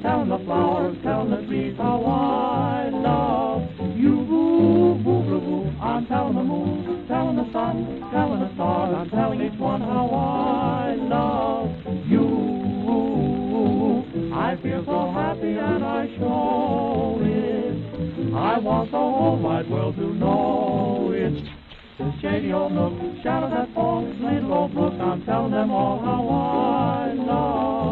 telling the flowers, telling the trees how I love you. Boo, boo, boo, boo. I'm telling the moon, telling the sun, telling the stars, I'm telling each one how I love you. I feel so happy and I show it. I want the whole wide world to know it. The shady old nook, shadow that falls, little old brook, I'm telling them all how I love